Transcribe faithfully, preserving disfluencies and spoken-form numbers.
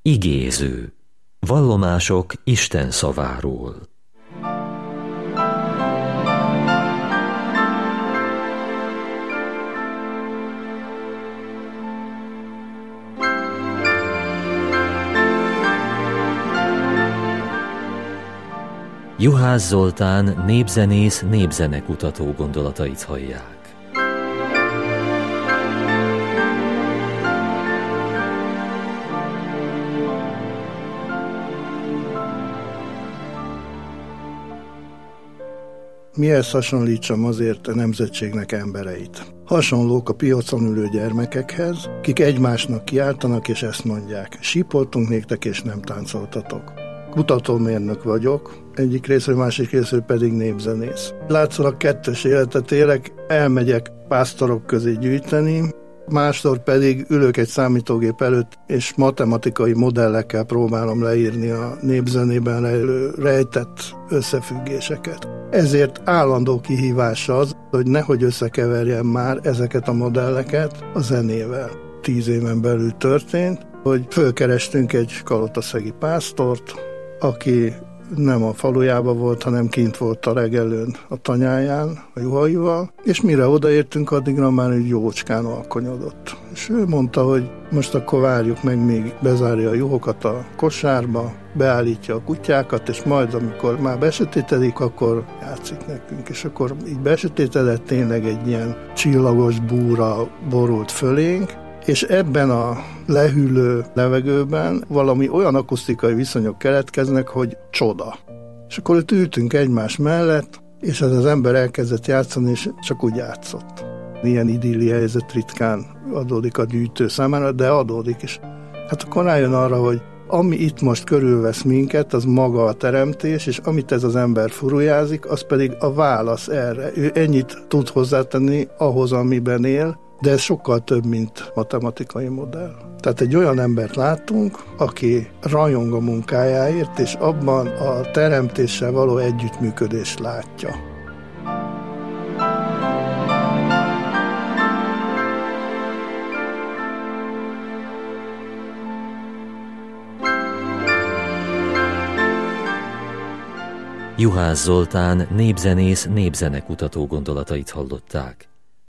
Igéző. Vallomások Isten szaváról. Juhász Zoltán népzenész, népzenekutató gondolatait hallják. Mihez hasonlítsam azért a nemzetségnek embereit? Hasonlók a piacon ülő gyermekekhez, kik egymásnak kiáltanak és ezt mondják: sípoltunk néktek és nem táncoltatok. Kutatómérnök vagyok, egyik részről, másik részről pedig népzenész. Látszólag kettős életet élek, elmegyek pásztorok közé gyűjteni, másszor pedig ülök egy számítógép előtt, és matematikai modellekkel próbálom leírni a népzenében rejlő rejtett összefüggéseket. Ezért állandó kihívás az, hogy nehogy összekeverjem már ezeket a modelleket a zenével. Tíz éven belül történt, hogy fölkerestünk egy kalotaszegi pásztort, aki nem a falujába volt, hanem kint volt a regelőn a tanyáján, a juhaival, és mire odaértünk, addigra már egy jócskán alkonyodott. És ő mondta, hogy most akkor várjuk meg, még bezárja a juhokat a kosárba, beállítja a kutyákat, és majd, amikor már besötétedik, akkor játszik nekünk. És akkor így besötétedett, tényleg egy ilyen csillagos búra borult fölénk, és ebben a lehűlő levegőben valami olyan akusztikai viszonyok keletkeznek, hogy csoda. És akkor ott ültünk egymás mellett, és ez az ember elkezdett játszani, és csak úgy játszott. Ilyen idilli helyzet ritkán adódik a gyűjtő számára, de adódik is. Hát akkor rájön arra, hogy ami itt most körülvesz minket, az maga a teremtés, és amit ez az ember furujázik, az pedig a válasz erre. Ő ennyit tud hozzátenni ahhoz, amiben él, de ez sokkal több, mint matematikai modell. Tehát egy olyan embert láttunk, aki rajong a munkájáért, és abban a teremtéssel való együttműködést látja. Juhász Zoltán népzenész, népzenekutató gondolatait hallották.